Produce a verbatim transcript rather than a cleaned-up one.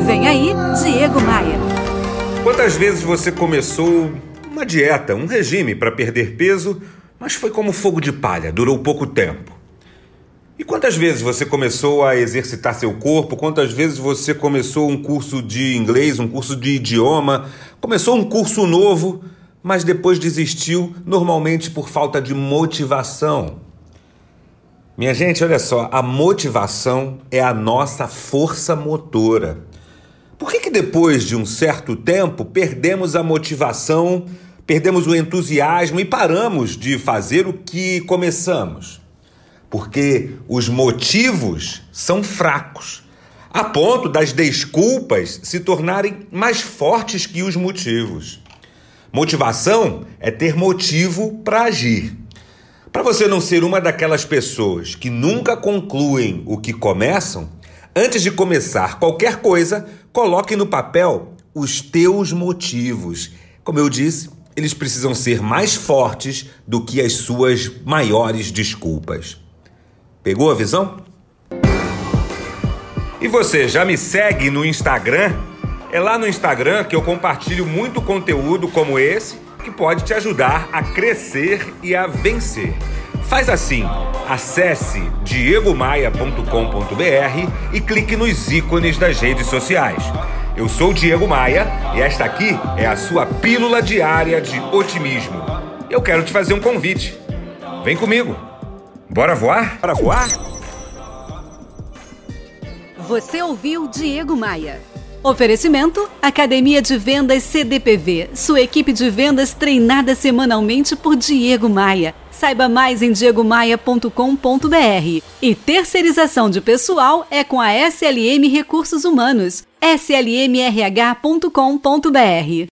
Vem aí, Diego Maia. Quantas vezes você começou uma dieta, um regime para perder peso, mas foi como fogo de palha, durou pouco tempo? E quantas vezes você começou a exercitar seu corpo? Quantas vezes você começou um curso de inglês, um curso de idioma, começou um curso novo, mas depois desistiu, normalmente por falta de motivação? Minha gente, olha só, a motivação é a nossa força motora. Por que que depois de um certo tempo perdemos a motivação, perdemos o entusiasmo e paramos de fazer o que começamos? Porque os motivos são fracos, a ponto das desculpas se tornarem mais fortes que os motivos. Motivação é ter motivo para agir. Para você não ser uma daquelas pessoas que nunca concluem o que começam, antes de começar qualquer coisa, coloque no papel os teus motivos. Como eu disse, eles precisam ser mais fortes do que as suas maiores desculpas. Pegou a visão? E você, já me segue no Instagram? É lá no Instagram que eu compartilho muito conteúdo como esse, que pode te ajudar a crescer e a vencer. Faz assim, acesse diego maia ponto com ponto b r e clique nos ícones das redes sociais. Eu sou o Diego Maia e esta aqui é a sua pílula diária de otimismo. Eu quero te fazer um convite. Vem comigo. Bora voar? Bora voar? Você ouviu Diego Maia. Oferecimento: Academia de Vendas C D P V, sua equipe de vendas treinada semanalmente por Diego Maia. Saiba mais em diego maia ponto com ponto b r. E terceirização de pessoal é com a S L M Recursos Humanos, s l m r h ponto com ponto b r.